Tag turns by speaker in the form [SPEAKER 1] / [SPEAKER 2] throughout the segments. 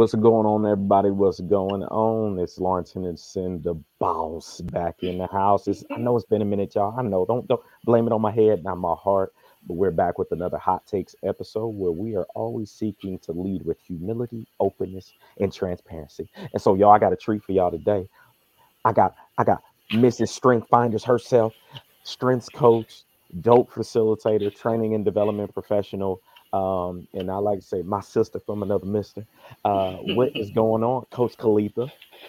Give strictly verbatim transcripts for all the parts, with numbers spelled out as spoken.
[SPEAKER 1] What's going on, everybody? What's going on? It's Lawrence Henderson, the boss, back in the house. It's, I know it's been a minute, y'all. I know. Don't don't blame it on my head, not my heart. But we're back with another Hot Takes episode where we are always seeking to lead with humility, openness, and transparency. And so, y'all, I got a treat for y'all today. I got I got Missus Strength Finders herself, strengths coach, dope facilitator, training and development professional. Um, and I like to say my sister from another mister. Uh, what is going on, Coach Kalitha?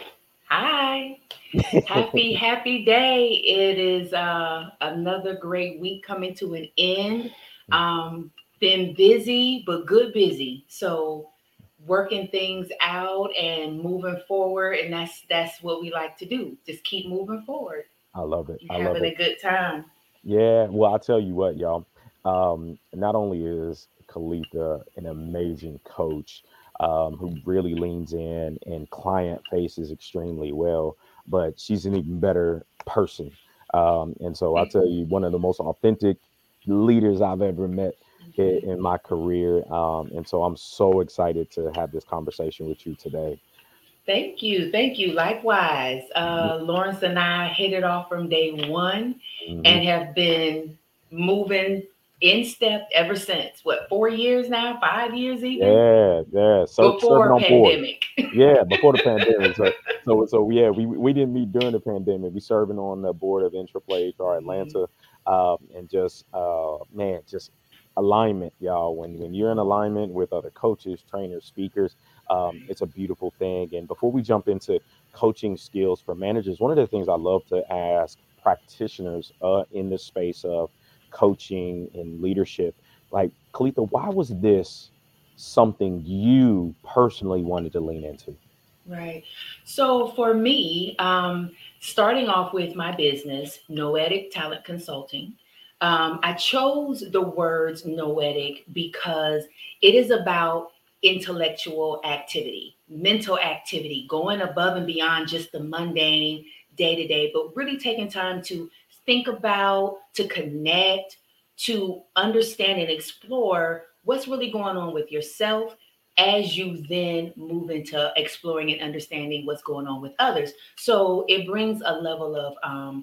[SPEAKER 2] Hi, happy, happy day. It is uh, another great week coming to an end. Um, been busy, but good busy. So working things out and moving forward, and that's that's what we like to do. Just keep moving forward
[SPEAKER 1] I love it.
[SPEAKER 2] and
[SPEAKER 1] I love
[SPEAKER 2] having
[SPEAKER 1] it.
[SPEAKER 2] a good time.
[SPEAKER 1] Yeah, well, I'll tell you what, y'all. Um, not only is Kalitha an amazing coach um, who really leans in and client faces extremely well, but she's an even better person. Um, and so I'll tell you, one of the most authentic leaders I've ever met in, in my career. Um, and so I'm so excited to have this conversation with you today.
[SPEAKER 2] Thank you. Thank you. Likewise. Uh, Lawrence and I hit it off from day one
[SPEAKER 1] Mhm.
[SPEAKER 2] and have been moving in step ever since. What, four years now? Five years even?
[SPEAKER 1] Yeah, yeah. Ser- serving
[SPEAKER 2] Before
[SPEAKER 1] on board.
[SPEAKER 2] pandemic.
[SPEAKER 1] Yeah, before the pandemic. So, so, so yeah, we we didn't meet during the pandemic. We serving on the board of N triple A H R
[SPEAKER 2] Mhm.
[SPEAKER 1] Atlanta, um, and just uh, man, just alignment, y'all. When when you're in alignment with other coaches, trainers, speakers, um, it's a beautiful thing. And before we jump into coaching skills for managers, one of the things I love to ask practitioners uh, in the space of coaching and leadership, like Kalitha, why was this something you personally wanted to lean into?
[SPEAKER 2] Right. So for me, um, starting off with my business, Noetic Talent Consulting, um, I chose the words noetic because it is about intellectual activity, mental activity, going above and beyond just the mundane day to day, but really taking time to think about, to connect, to understand and explore what's really going on with yourself as you then move into exploring and understanding what's going on with others. So it brings a level of um,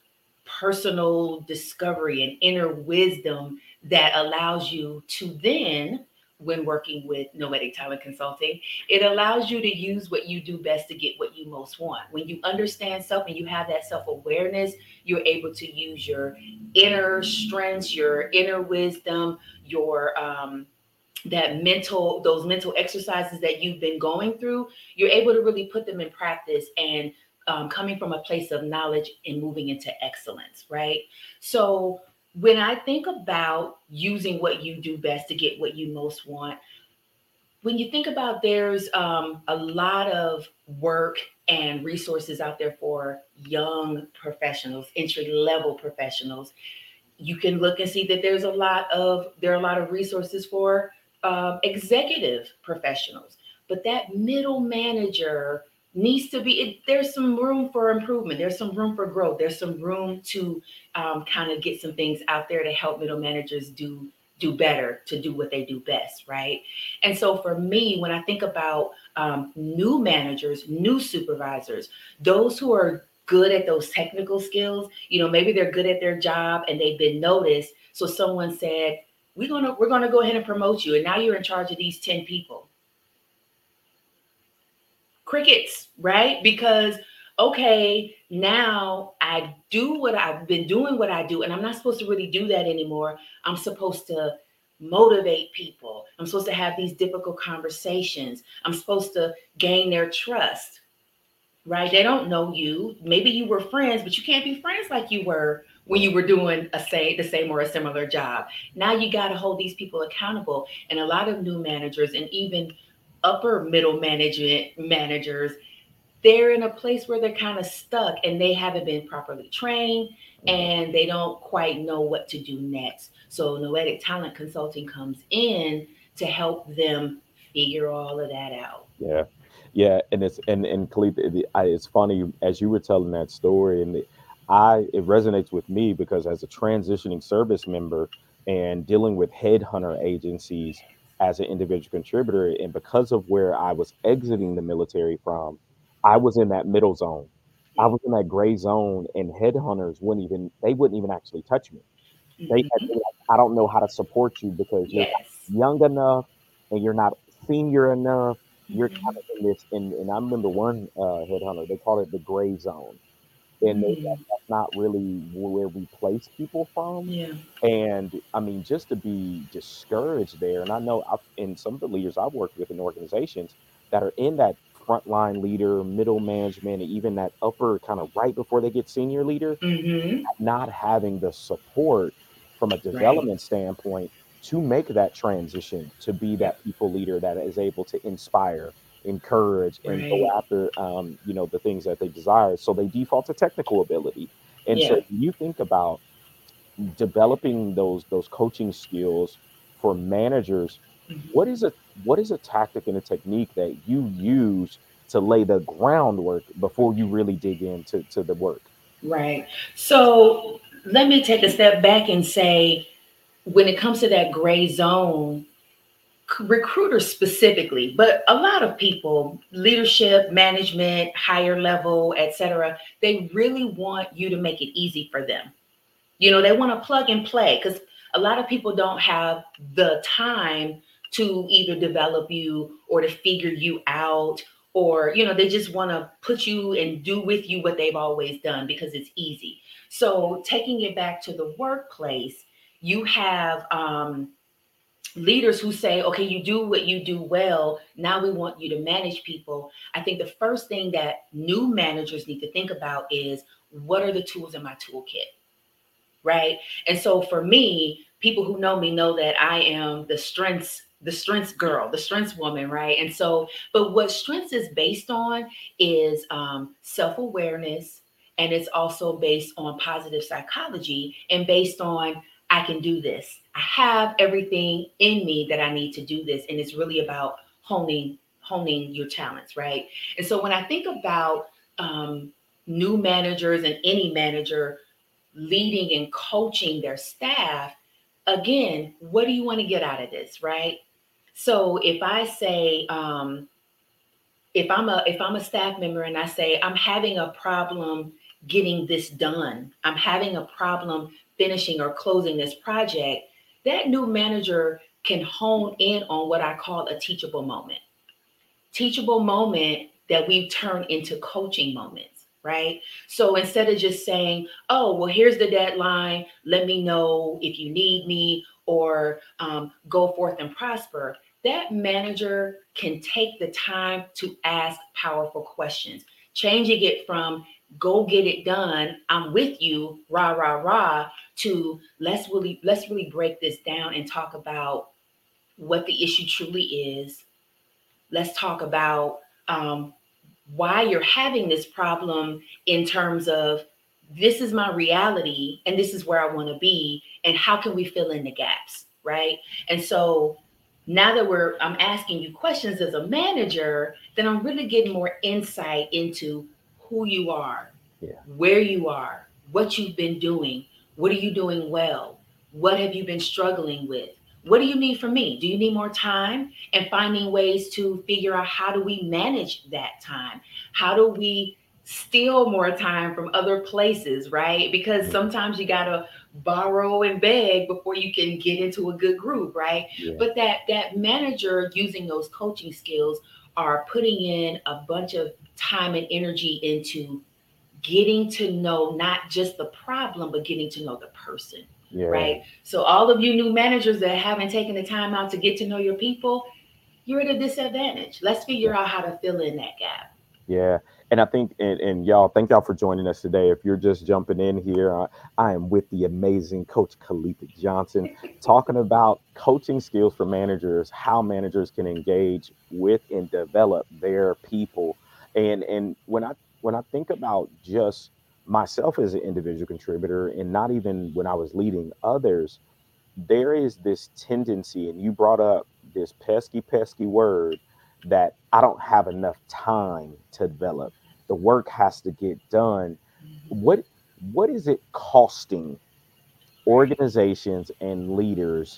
[SPEAKER 2] personal discovery and inner wisdom that allows you to then, when working with Noetic Talent Consulting, it allows you to use what you do best to get what you most want. When you understand self and you have that self awareness, you're able to use your inner strengths, your inner wisdom, your um, that mental those mental exercises that you've been going through, you're able to really put them in practice and um, coming from a place of knowledge and moving into excellence, right? So when I think about using what you do best to get what you most want, when you think about, there's um, a lot of work and resources out there for young professionals, entry level professionals. You can look and see that there's a lot of there are a lot of resources for um, executive professionals, but that middle manager needs to be it, there's some room for improvement, there's some room for growth, there's some room to um, kind of get some things out there to help middle managers do do better, to do what they do best, right? And so for me, when I think about um, new managers, new supervisors, those who are good at those technical skills, you know, maybe they're good at their job and they've been noticed. So someone said, we're gonna we're gonna go ahead and promote you, and now you're in charge of these ten people. Crickets, right? Because okay, now I do what I've been doing what I do, and I'm not supposed to really do that anymore. I'm supposed to motivate people. I'm supposed to have these difficult conversations. I'm supposed to gain their trust, right? They don't know you. Maybe you were friends, but you can't be friends like you were when you were doing a say the same or a similar job. Now you got to hold these people accountable. And a lot of new managers and even upper middle management managers, they're in a place where they're kind of stuck and they haven't been properly trained
[SPEAKER 1] Mhm.
[SPEAKER 2] and they don't quite know what to do next. So Noetic Talent Consulting comes in to help them figure all of that out.
[SPEAKER 1] Yeah, yeah, and it's and and Khalid, it, I, it's funny as you were telling that story, and it, I it resonates with me because as a transitioning service member and dealing with headhunter agencies, as an individual contributor. And because of where I was exiting the military from, I was in that middle zone. I was in that gray zone, and headhunters wouldn't even, they wouldn't even actually touch me. They had
[SPEAKER 2] Mhm.
[SPEAKER 1] been like, I don't know how to support you because you're
[SPEAKER 2] Yes.
[SPEAKER 1] not young enough and you're not senior enough. You're kind
[SPEAKER 2] Mhm.
[SPEAKER 1] of in this, and, and I remember one uh, headhunter, they call it the gray zone. And they, that,
[SPEAKER 2] Mm.
[SPEAKER 1] that's not really where we place people from.
[SPEAKER 2] Yeah.
[SPEAKER 1] And I mean, just to be discouraged there, and I know I've, in some of the leaders I've worked with in organizations that are in that frontline leader, middle management, and even that upper kind of right before they get senior leader,
[SPEAKER 2] Mhm.
[SPEAKER 1] not having the support from a
[SPEAKER 2] Right.
[SPEAKER 1] development standpoint to make that transition to be that
[SPEAKER 2] Yep.
[SPEAKER 1] people leader that is able to inspire, encourage, and go
[SPEAKER 2] Right.
[SPEAKER 1] after um, you know, the things that they desire. So they default to technical ability. And so
[SPEAKER 2] Yeah.
[SPEAKER 1] when you think about developing those those coaching skills for managers, what
[SPEAKER 2] Mhm.
[SPEAKER 1] is a what is a tactic and a technique that you use to lay the groundwork before you really dig into to the work?
[SPEAKER 2] Right. So let me take a step back and say, when it comes to that gray zone, c- recruiters specifically, but a lot of people, leadership, management, higher level, et cetera, they really want you to make it easy for them. You know, they want to plug and play because a lot of people don't have the time to either develop you or to figure you out, or, you know, they just want to put you and do with you what they've always done because it's easy. So, taking it back to the workplace, you have um, leaders who say, okay, you do what you do well. Now we want you to manage people. I think the first thing that new managers need to think about is, what are the tools in my toolkit? Right. And so for me, people who know me know that I am the strengths the strengths girl, the strengths woman, right? And so, but what strengths is based on is um, self-awareness, and it's also based on positive psychology, and based on, I can do this, I have everything in me that I need to do this, and it's really about honing honing your talents, right? And so when I think about um, new managers and any manager leading and coaching their staff, again, what do you want to get out of this, right? So if I say, um, if I'm a if I'm a staff member and I say, I'm having a problem getting this done, I'm having a problem finishing or closing this project, that new manager can hone in on what I call a teachable moment. Teachable moment that we've turned into coaching moments, right? So instead of just saying, oh, well, here's the deadline, let me know if you need me, or um, go forth and prosper, that manager can take the time to ask powerful questions, changing it from go get it done, I'm with you, rah, rah, rah, to let's really, let's really break this down and talk about what the issue truly is. Let's talk about um, why you're having this problem in terms of, this is my reality and this is where I want to be, and how can we fill in the gaps, right? And so now that we're I'm asking you questions as a manager, then I'm really getting more insight into who you are,
[SPEAKER 1] Yeah.
[SPEAKER 2] where you are, what you've been doing, what are you doing well, what have you been struggling with, what do you need from me, do you need more time, and finding ways to figure out, how do we manage that time, how do we steal more time from other places, right? Because
[SPEAKER 1] Mhm.
[SPEAKER 2] sometimes you gotta borrow and beg before you can get into a good group, right?
[SPEAKER 1] Yeah.
[SPEAKER 2] But that that manager using those coaching skills are putting in a bunch of time and energy into getting to know not just the problem, but getting to know the person,
[SPEAKER 1] Yeah.
[SPEAKER 2] right? So all of you new managers that haven't taken the time out to get to know your people, you're at a disadvantage. Let's
[SPEAKER 1] Yeah.
[SPEAKER 2] figure out how to fill in that gap.
[SPEAKER 1] Yeah, and I think, and, and y'all, thank y'all for joining us today. If you're just jumping in here, I, I am with the amazing Coach Khalifa Johnson, talking about coaching skills for managers, how managers can engage with and develop their people. And and when I when I think about just myself as an individual contributor, and not even when I was leading others, there is this tendency, and you brought up this pesky, pesky word, that I don't have enough time to develop. The work has to get done. What what is it costing organizations and leaders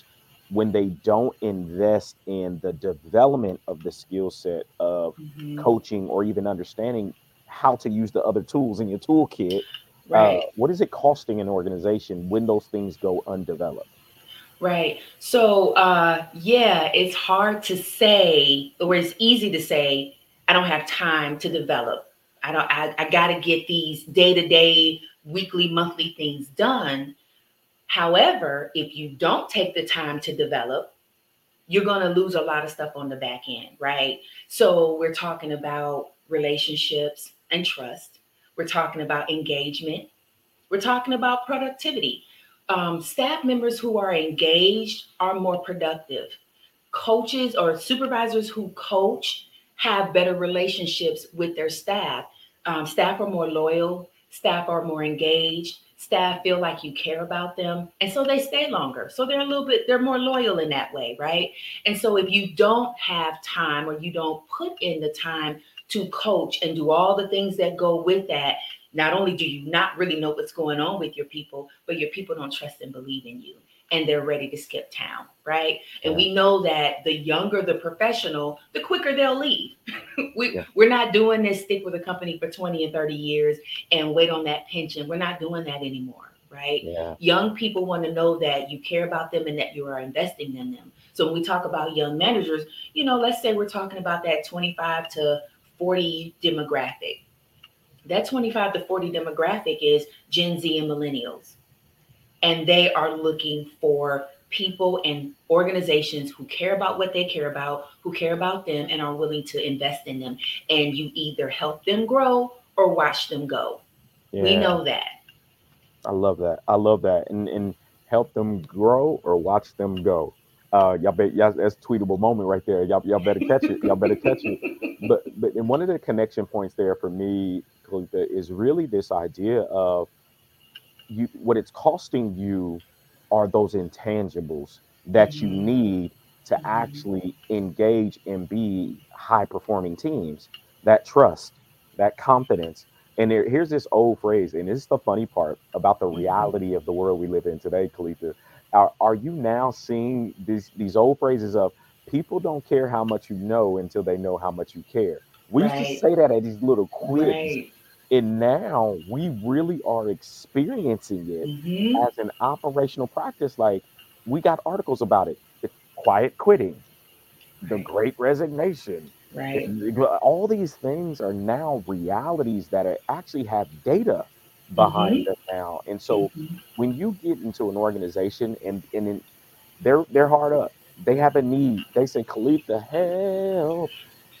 [SPEAKER 1] when they don't invest in the development of the skill set of
[SPEAKER 2] Mhm.
[SPEAKER 1] coaching or even understanding how to use the other tools in your toolkit, uh,
[SPEAKER 2] Right.
[SPEAKER 1] what is it costing an organization when those things go undeveloped?
[SPEAKER 2] Right. So, uh, yeah, it's hard to say, or it's easy to say, I don't have time to develop. I don't, I, I got to get these day to day, weekly, monthly things done. However, if you don't take the time to develop, you're going to lose a lot of stuff on the back end, right? So, we're talking about relationships and trust. We're talking about engagement. We're talking about productivity. Um, staff members who are engaged are more productive. Coaches or supervisors who coach have better relationships with their staff. Um, staff are more loyal, staff are more engaged, staff feel like you care about them, and so they stay longer. So they're a little bit, they're more loyal in that way, right? And so if you don't have time or you don't put in the time to coach and do all the things that go with that, not only do you not really know what's going on with your people, but your people don't trust and believe in you and they're ready to skip town, right? And
[SPEAKER 1] Yeah,
[SPEAKER 2] we know that the younger the professional, the quicker they'll leave. we,
[SPEAKER 1] yeah,
[SPEAKER 2] we're not doing this stick with a company for twenty and thirty years and wait on that pension. We're not doing that anymore, right?
[SPEAKER 1] yeah,
[SPEAKER 2] Young people want to know that you care about them and that you are investing in them. So when we talk about young managers, you know, let's say we're talking about that twenty-five to forty demographic. That twenty-five to forty demographic is Gen Z and millennials, and they are looking for people and organizations who care about what they care about, who care about them, and are willing to invest in them. And you either help them grow or watch them go. We
[SPEAKER 1] yeah.
[SPEAKER 2] know that.
[SPEAKER 1] I love that. I love that. And and help them grow or watch them go. Uh, y'all bet y'all, that's a tweetable moment right there. Y'all y'all better catch it. Y'all better catch it. But but and one of the connection points there for me, Kalita, is really this idea of you what it's costing you are those intangibles that you
[SPEAKER 2] Mhm,
[SPEAKER 1] need to
[SPEAKER 2] mhm,
[SPEAKER 1] actually engage and be high performing teams. That trust, that confidence. And there, here's this old phrase, and this is the funny part about the
[SPEAKER 2] mhm.
[SPEAKER 1] reality of the world we live in today, Kalita. Are, are you now seeing these these old phrases of people don't care how much you know until they know how much you care? We used to
[SPEAKER 2] Right,
[SPEAKER 1] say that at these little quiz,
[SPEAKER 2] right.
[SPEAKER 1] and now we really are experiencing it
[SPEAKER 2] Hmm.
[SPEAKER 1] as an operational practice. Like we got articles about it. The quiet quitting, the
[SPEAKER 2] Right,
[SPEAKER 1] great resignation.
[SPEAKER 2] right.
[SPEAKER 1] the- All these things are now realities that are, actually have data behind
[SPEAKER 2] Hmm.
[SPEAKER 1] them now. And so
[SPEAKER 2] Hmm.
[SPEAKER 1] when you get into an organization and, and in, they're they're hard up, they have a need. They say, Kalitha, help,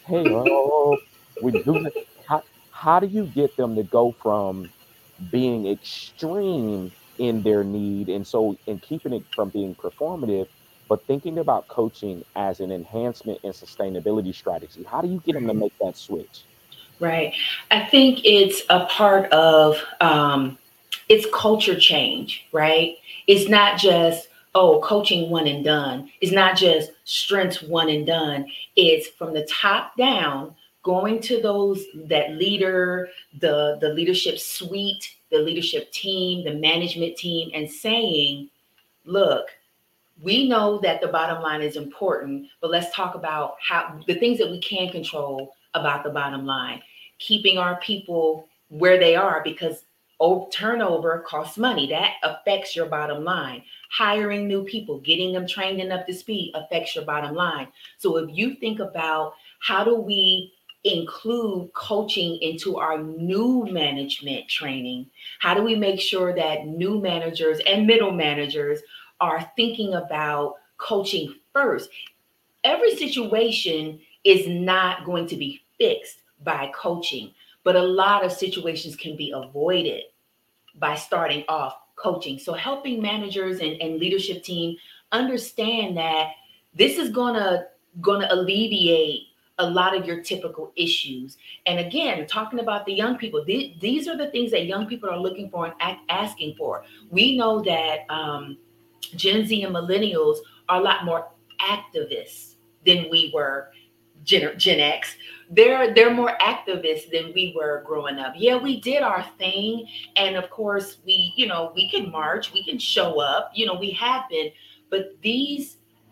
[SPEAKER 1] help. We do this. How, how do you get them to go from being extreme in their need and so and keeping it from being performative, but thinking about coaching as an enhancement and sustainability strategy? How do you get them to
[SPEAKER 2] Right.
[SPEAKER 1] make that switch?
[SPEAKER 2] Right. I think it's a part of um, it's culture change, right? It's not just, oh, coaching one and done. It's not just strengths one and done. It's from the top down, going to those that leader, the the leadership suite, the leadership team, the management team, and saying, look, we know that the bottom line is important, but let's talk about how the things that we can control about the bottom line, keeping our people where they are because turnover costs money. That affects your bottom line. Hiring new people, getting them trained and up to speed affects your bottom line. So if you think about how do we include coaching into our new management training, how do we make sure that new managers and middle managers are thinking about coaching first? Every situation is not going to be fixed by coaching, but a lot of situations can be avoided by starting off coaching. So helping managers and, and leadership team understand that this is gonna gonna alleviate a lot of your typical issues. And again, talking about the young people, th- these are the things that young people are looking for and a- asking for. We know that um, Gen Z and millennials are a lot more activists than we were. Gen, Gen X, they're they're more activists than we were growing up. Yeah, we did our thing, and of course, we you know we can march, we can show up. You know, we have been, but these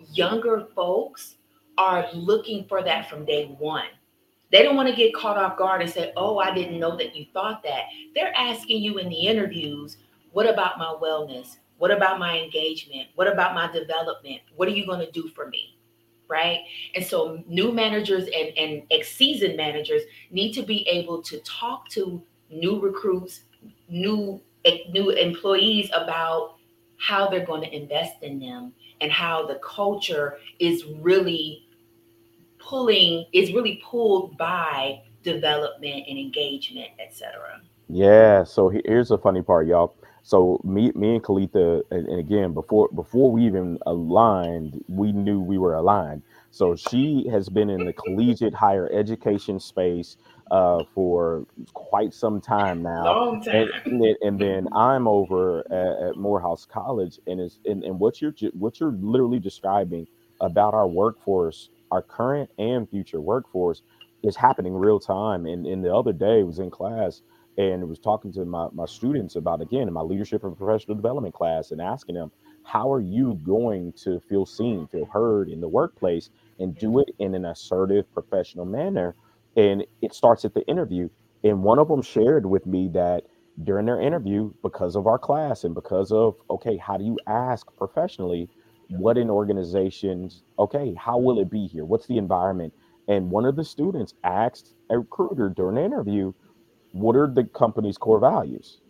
[SPEAKER 2] younger folks are looking for that from day one. They don't want to get caught off guard and say, "Oh, I didn't know that you thought that." They're asking you in the interviews, "What about my wellness? What about my engagement? What about my development? What are you going to do for me?" Right? And so new managers and, and ex-seasoned managers need to be able to talk to new recruits, new new employees about how they're going to invest in them and how the culture is really pulling is really pulled by development and engagement, et cetera.
[SPEAKER 1] Yeah, so he- here's the funny part, y'all. So me, me and Kalitha, and, and again, before before we even aligned, we knew we were aligned. So she has been in the collegiate higher education space uh, for quite some time now,
[SPEAKER 2] Long
[SPEAKER 1] and
[SPEAKER 2] time.
[SPEAKER 1] and then and then I'm over at, at Morehouse College, and is and, and what you're ju- what you're literally describing about our workforce, our current and future workforce, is happening real time. And, and the other day, I was in class and was talking to my, my students about, again, in my leadership and professional development class, and asking them, how are you going to feel seen, feel heard in the workplace, and do it in an assertive professional manner? And it starts at the interview. And one of them shared with me that during their interview, because of our class and because of, okay, how do you ask professionally, what in organizations, okay, how will it be here, what's the environment? And one of the students asked a recruiter during the interview, what are the company's core values?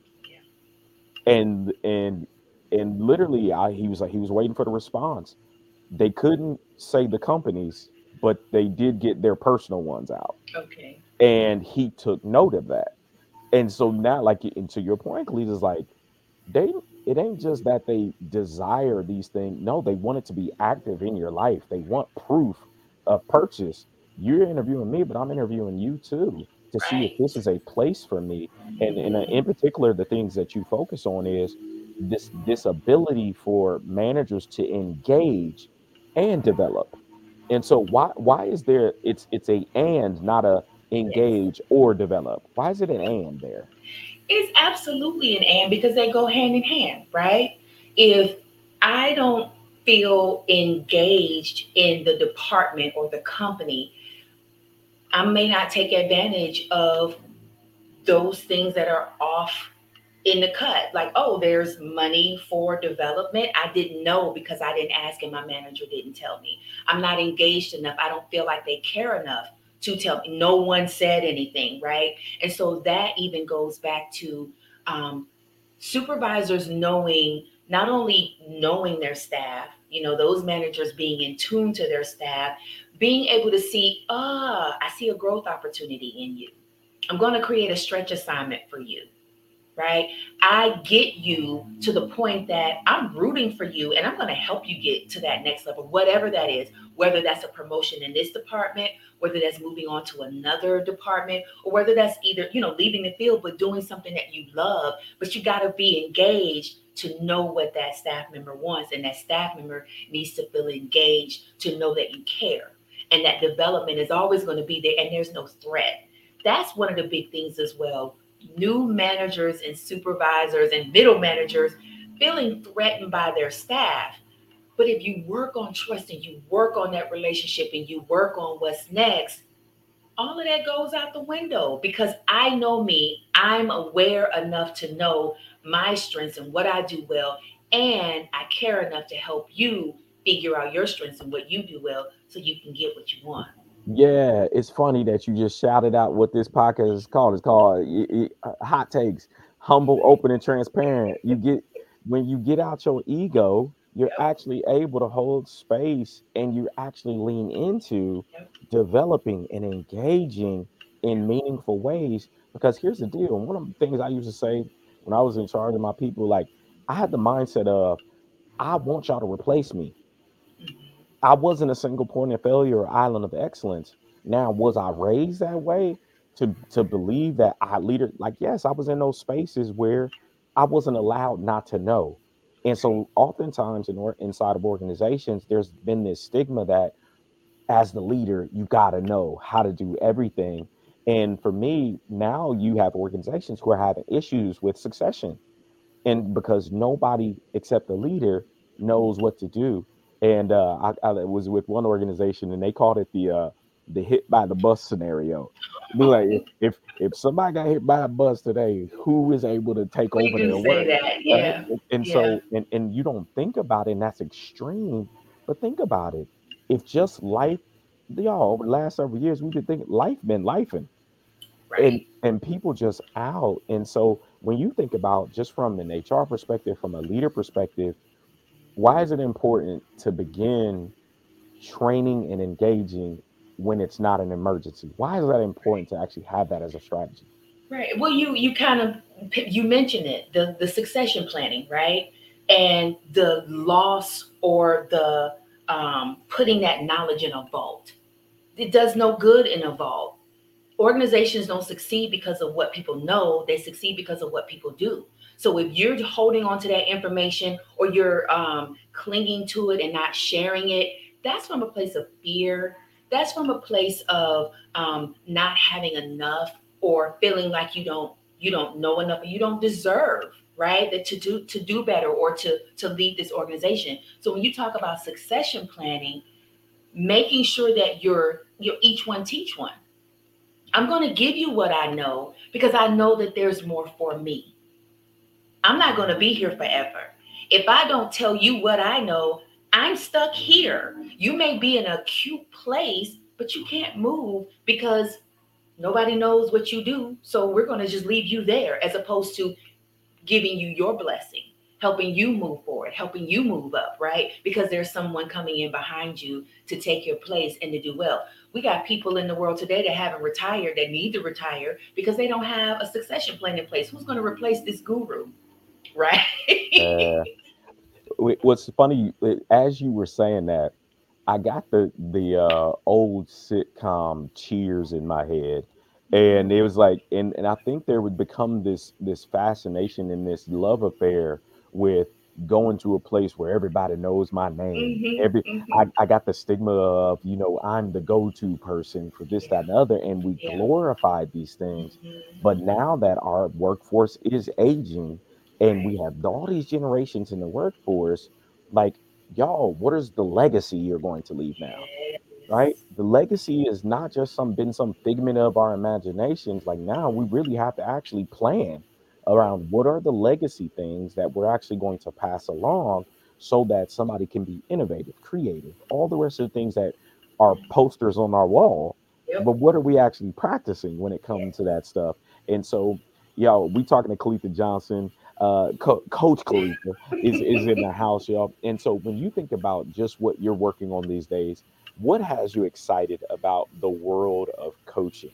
[SPEAKER 1] And and and literally, I he was like, he was waiting for the response. They couldn't say the companies, but they did get their personal ones out,
[SPEAKER 2] Okay.
[SPEAKER 1] and he took note of that. And so now, like, and to your point, Cleese, is like, they, it ain't just that they desire these things. No, they want it to be active in your life. They want proof of purchase. You're interviewing me, but I'm interviewing you too, to see if
[SPEAKER 2] Right.
[SPEAKER 1] this is a place for me. And, and uh, in particular, the things that you focus on is this this ability for managers to engage and develop. And so why why is there, it's it's a and, not a
[SPEAKER 2] Yes.
[SPEAKER 1] engage or develop? Why is it an and there?
[SPEAKER 2] It's absolutely an and because they go hand in hand, right? If I don't feel engaged in the department or the company, I may not take advantage of those things that are off in the cut. Like, oh, there's money for development. I didn't know because I didn't ask and my manager didn't tell me. I'm not engaged enough. I don't feel like they care enough to tell me. No one said anything, right? And so that even goes back to um, supervisors knowing, not only knowing their staff, you know, those managers being in tune to their staff, being able to see, ah, I see a growth opportunity in you. I'm going to create a stretch assignment for you, right? I get you to the point that I'm rooting for you and I'm going to help you get to that next level, whatever that is, whether that's a promotion in this department, whether that's moving on to another department, or whether that's either, you know, leaving the field, but doing something that you love, but you got to be engaged to know what that staff member wants. And that staff member needs to feel engaged to know that you care. And that development is always going to be there and there's no threat. That's one of the big things as well. New managers and supervisors and middle managers feeling threatened by their staff. But if you work on trust and you work on that relationship and you work on what's next, all of that goes out the window because I know me. I'm aware enough to know my strengths and what I do well. And I care enough to help you figure out your strengths and what you do well so you can get what you want.
[SPEAKER 1] Yeah, it's funny that you just shouted out what this podcast is called. It's called y- y- uh, Hot Takes, humble, open, and transparent. You get, when you get out your ego, you're
[SPEAKER 2] Yep.
[SPEAKER 1] actually able to hold space, and you actually lean into
[SPEAKER 2] Yep.
[SPEAKER 1] developing and engaging in
[SPEAKER 2] Yep.
[SPEAKER 1] meaningful ways. Because here's the deal. And one of the things I used to say when I was in charge of my people, like, I had the mindset of, I want y'all to replace me.
[SPEAKER 2] Mhm.
[SPEAKER 1] I wasn't a single point of failure or island of excellence. Now, was I raised that way to to believe that I leader? Like, yes, I was in those spaces where I wasn't allowed not to know. And
[SPEAKER 2] Right.
[SPEAKER 1] so oftentimes in or inside of organizations, there's been this stigma that as the leader, you gotta know how to do everything. And for me, now you have organizations who are having issues with succession. And because nobody except the leader knows what to do. And uh, I, I was with one organization, and they called it the uh, the hit by the bus scenario. Be like, if if if somebody got hit by a bus today, who is able to take
[SPEAKER 2] We
[SPEAKER 1] over
[SPEAKER 2] do
[SPEAKER 1] their
[SPEAKER 2] say
[SPEAKER 1] work,
[SPEAKER 2] that.
[SPEAKER 1] right?
[SPEAKER 2] Yeah.
[SPEAKER 1] And, and
[SPEAKER 2] Yeah.
[SPEAKER 1] so, and and you don't think about it, and that's extreme. But think about it. If just life, y'all, over the last several years, we've been thinking life been lifing, and
[SPEAKER 2] Right.
[SPEAKER 1] and people just out. And so, when you think about just from an H R perspective, from a leader perspective, why is it important to begin training and engaging when it's not an emergency? Why is that important to actually have that as a strategy?
[SPEAKER 2] Right. Well, you you kind of you mentioned it, the the succession planning, right? And the loss or the um, putting that knowledge in a vault. It does no good in a vault. Organizations don't succeed because of what people know; they succeed because of what people do. So if you're holding on to that information or you're um, clinging to it and not sharing it, that's from a place of fear. That's from a place of um, not having enough or feeling like you don't you don't know enough or you don't deserve, right, that to do to do better or to to lead this organization. So when you talk about succession planning, making sure that you're you're each one teach one. I'm going to give you what I know because I know that there's more for me. I'm not going to be here forever. If I don't tell you what I know, I'm stuck here. You may be in a cute place, but you can't move because nobody knows what you do. So we're going to just leave you there as opposed to giving you your blessing, helping you move forward, helping you move up, right? Because there's someone coming in behind you to take your place and to do well. We got people in the world today that haven't retired, that need to retire because they don't have a succession plan in place. Who's going to replace this guru, right?
[SPEAKER 1] Uh, wh- what's funny, uh, as you were saying that, I got the the uh, old sitcom Cheers in my head, and it was like, and and I think there would become this this fascination and this love affair with going to a place where everybody knows my name.
[SPEAKER 2] hmm
[SPEAKER 1] Every I,
[SPEAKER 2] hmm
[SPEAKER 1] I got the stigma of, you know, I'm the go-to person for this, that,
[SPEAKER 2] Yeah,
[SPEAKER 1] and the other, and we
[SPEAKER 2] yeah.
[SPEAKER 1] glorified these things.
[SPEAKER 2] hmm
[SPEAKER 1] But now that our workforce is aging and we
[SPEAKER 2] Right.
[SPEAKER 1] have all these generations in the workforce, like, y'all, what is the legacy you're going to leave now? Right?
[SPEAKER 2] Yes.
[SPEAKER 1] The legacy is not just some been some figment of our imaginations. Like, now we really have to actually plan around what are the legacy things that we're actually going to pass along so that somebody can be innovative, creative, all the rest of the things that are posters on our wall.
[SPEAKER 2] Yep.
[SPEAKER 1] But what are we actually practicing when it comes to that stuff? And so, yo, we talking to Khalifa Johnson, uh, Co- Coach Khalifa is is in the house, y'all. And so, when you think about just what you're working on these days, what has you excited about the world of coaching?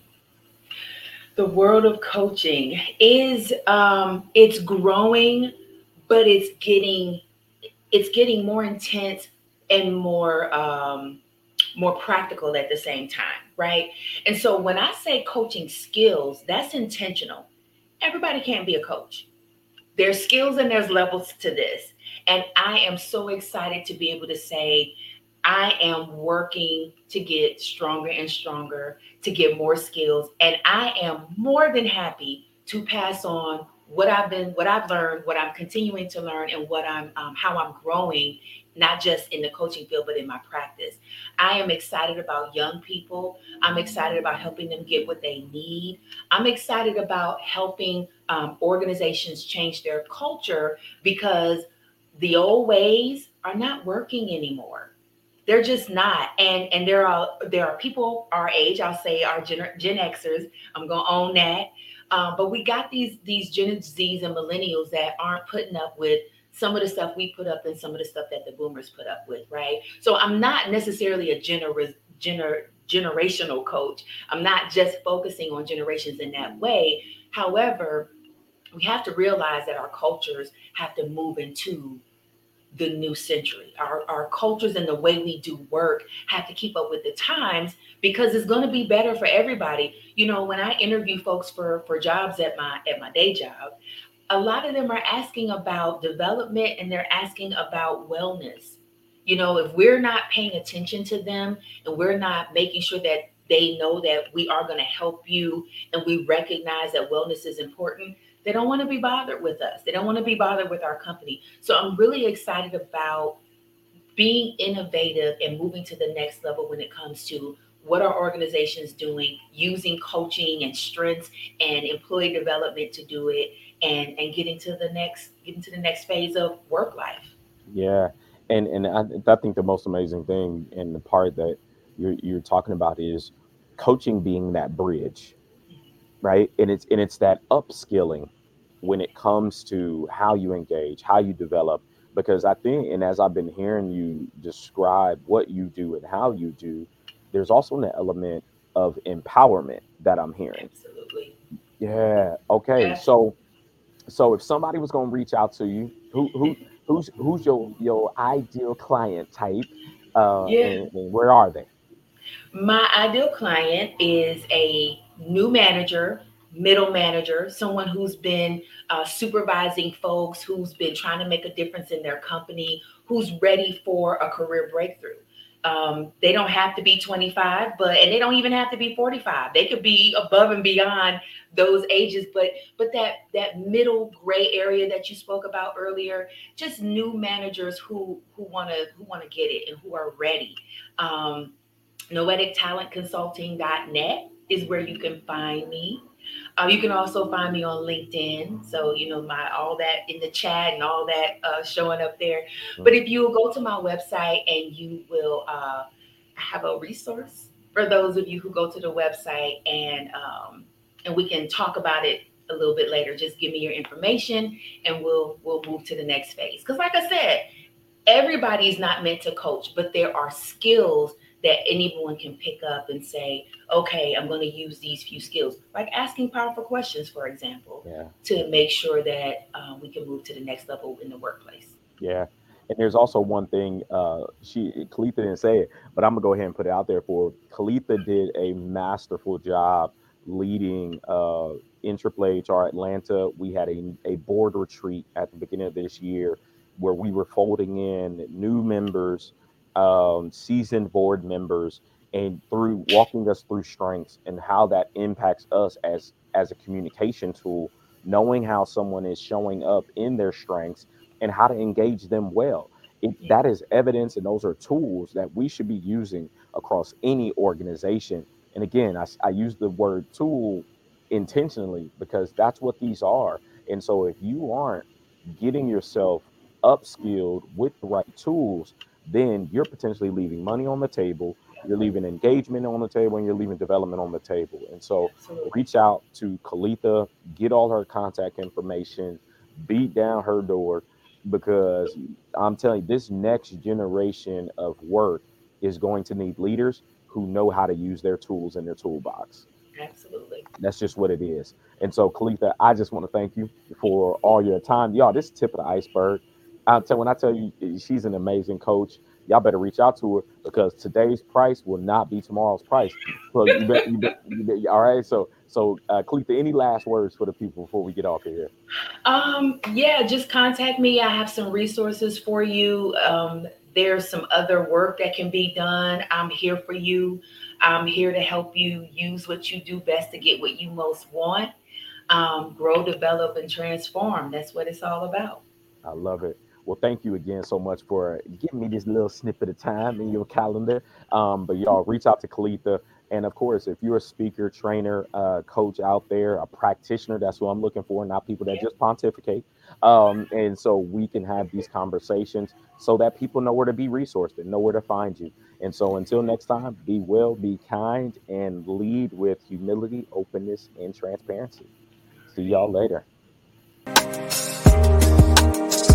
[SPEAKER 2] The world of coaching is um, it's growing, but it's getting it's getting more intense and more um, more practical at the same time, right? And so when I say coaching skills, that's intentional. Everybody can't be a coach. There's skills and there's levels to this. And I am so excited to be able to say, I am working to get stronger and stronger, to get more skills. And I am more than happy to pass on what I've been, what I've learned, what I'm continuing to learn, and what I'm, um, how I'm growing, not just in the coaching field, but in my practice. I am excited about young people. I'm excited about helping them get what they need. I'm excited about helping um, organizations change their culture because the old ways are not working anymore. They're just not. And and there are there are people our age, I'll say our Gen, Gen Xers. I'm gonna own that. Um, but we got these these Gen Zs and millennials that aren't putting up with some of the stuff we put up and some of the stuff that the boomers put up with, right? So I'm not necessarily a gener- gener- generational coach. I'm not just focusing on generations in that way. However, we have to realize that our cultures have to move into the new century. Our, our cultures and the way we do work have to keep up with the times because it's going to be better for everybody. You know, when I interview folks for for jobs at my at my day job, a lot of them are asking about development and they're asking about wellness. You know, if we're not paying attention to them and we're not making sure that they know that we are going to help you and we recognize that wellness is important, they don't want to be bothered with us. They don't want to be bothered with our company. So I'm really excited about being innovative and moving to the next level when it comes to what are organizations doing, using coaching and strengths and employee development to do it, and and getting to the next getting to the next phase of work life.
[SPEAKER 1] Yeah, and and I, I think the most amazing thing and the part that you're you're talking about is coaching being that bridge, right? And it's and it's that upskilling when it comes to how you engage, how you develop. Because I think, and as I've been hearing you describe what you do and how you do, there's also an element of empowerment that I'm hearing.
[SPEAKER 2] Absolutely.
[SPEAKER 1] Yeah. Okay.
[SPEAKER 2] Absolutely.
[SPEAKER 1] So so if somebody was going to reach out to you, who who who's who's your your ideal client type, uh,
[SPEAKER 2] Yeah.
[SPEAKER 1] and, and where are they?
[SPEAKER 2] My ideal client is a new manager, middle manager, someone who's been uh, supervising folks, who's been trying to make a difference in their company, who's ready for a career breakthrough. Um, they don't have to be twenty-five, but and they don't even have to be forty-five. They could be above and beyond those ages, but but that that middle gray area that you spoke about earlier, just new managers who who want to who want to get it and who are ready. Um, noetic talent consulting dot net is where you can find me. Uh, you can also find me on LinkedIn. So, you know, my all that in the chat and all that uh, showing up there. But
[SPEAKER 1] Mhm.
[SPEAKER 2] if you go to my website and you will uh, have a resource for those of you who go to the website, and um, and we can talk about it a little bit later. Just give me your information and we'll we'll move to the next phase. Because like I said, everybody's not meant to coach, but there are skills that anyone can pick up and say, okay, I'm going to use these few skills, like asking powerful questions, for example,
[SPEAKER 1] Yeah.
[SPEAKER 2] to make sure that uh, we can move to the next level in the workplace.
[SPEAKER 1] Yeah. And there's also one thing, uh, she Kalitha didn't say it, but I'm gonna go ahead and put it out there for her. Kalitha did a masterful job leading uh in Triple H R Atlanta. We had a, a board retreat at the beginning of this year where we were folding in new members, um, seasoned board members, and through walking us through strengths and how that impacts us as as a communication tool, knowing how someone is showing up in their strengths and how to engage them well. It,
[SPEAKER 2] Yeah.
[SPEAKER 1] that is evidence, and those are tools that we should be using across any organization. And again, I, s- I use the word tool intentionally because that's what these are. And so if you aren't getting yourself upskilled with the right tools, then you're potentially leaving money on the table, you're leaving engagement on the table, and you're leaving development on the table. And so
[SPEAKER 2] Absolutely.
[SPEAKER 1] reach out to Kalitha, get all her contact information, beat down her door, because I'm telling you, this next generation of work is going to need leaders who know how to use their tools in their toolbox.
[SPEAKER 2] Absolutely.
[SPEAKER 1] That's just what it is. And so, Kalitha, I just want to thank you for all your time. Y'all, this is tip of the iceberg. I'll tell when I tell you eh, she's an amazing coach, y'all better reach out to her because today's price will not be tomorrow's price. So you bet, you bet, you bet all right. So, so uh, Kalitha, any last words for the people before we get off of here?
[SPEAKER 2] Um, yeah, just contact me. I have some resources for you. Um, there's some other work that can be done. I'm here for you. I'm here to help you use what you do best to get what you most want. Um, grow, develop, and transform. That's what it's all about.
[SPEAKER 1] I love it. Well, thank you again so much for giving me this little snippet of time in your calendar. Um, but y'all reach out to Kalitha. And of course, if you're a speaker, trainer, uh, coach out there, a practitioner, that's what I'm looking for, not people that
[SPEAKER 2] Yeah.
[SPEAKER 1] just pontificate. Um, and so we can have these conversations so that people know where to be resourced and know where to find you. And so until next time, be well, be kind, and lead with humility, openness, and transparency. See y'all later.